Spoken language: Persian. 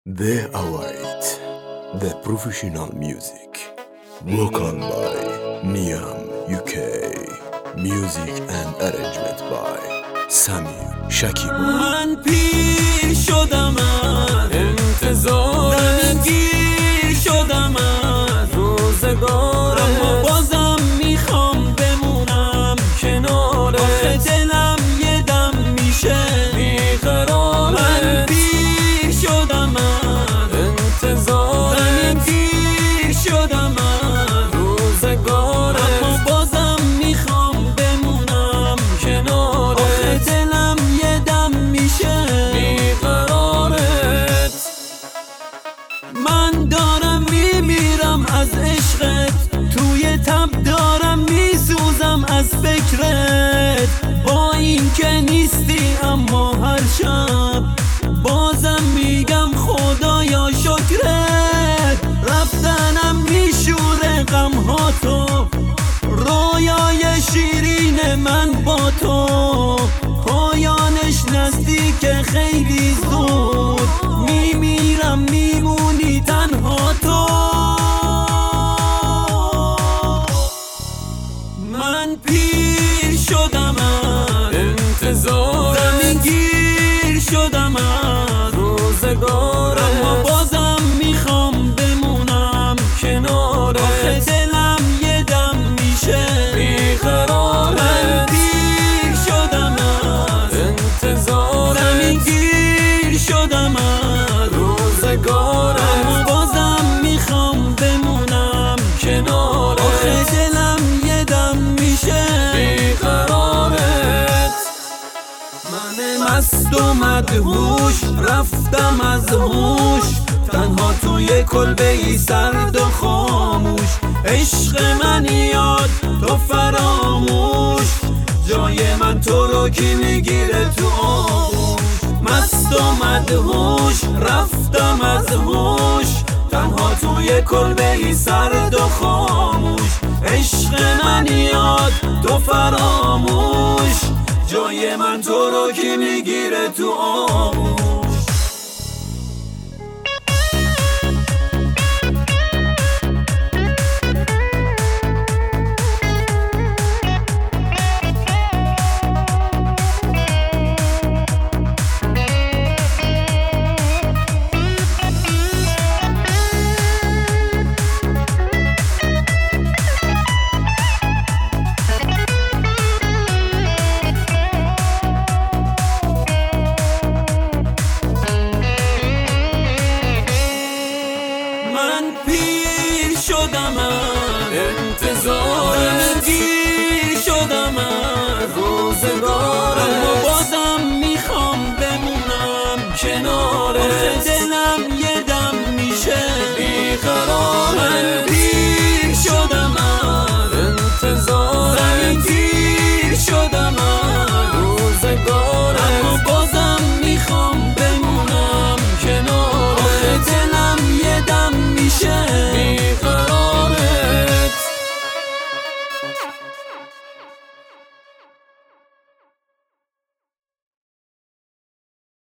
They await the professional music. Vocal by Niam UK. Music and arrangement by Samir Shakib. من پیر شدم از انتظارت، گیر شدم از روزگارت، اما بازم میخوام بمونم کنارت. آخه دلم یه دم میشه بیقرارت. من پیر شدم از انتظارت، گیر شدم از روزگارت، اما بازم میخوام بمونم کنارت. آخه دلم یه دم میشه بیقرارت. من دارم میمیرم از عشقت، توی تب دارم میسوزم از فکرت. با این که نیستی اما هر شب بازم میگم خدایا شکرت. رفتنم میشوره غمهاتو، رویای شیرین من با تو پایانش نزدیک خیلی زود. میمیرم میمونی تنها تو. من پیر شدم از انتظار، زمین گیر شدم از روزگارت، اما بازم میخوام بمونم کنارت. آخه دلم یه دم میشه بیقرارت. من پیر شدم از انتظار، زمین گیر شدم از روزگارت، اما بازم میخوام بمونم کنارت. آخه دلم یه دم میشه بیقرارت. من مست و مدهوش رفتم از هوش، تنها توی کلبه ای سرد و خاموش. عشق من یاد تو فراموش، جای من تو رو کی میگیره تو آغوش. مست و مدهوش رفتم از هوش، تنها توی کلبه ای سرد و خاموش. عشق من یاد تو فراموش، جای من تو رو کی میگیره تو آغوش. من پیر شدم از انتظار،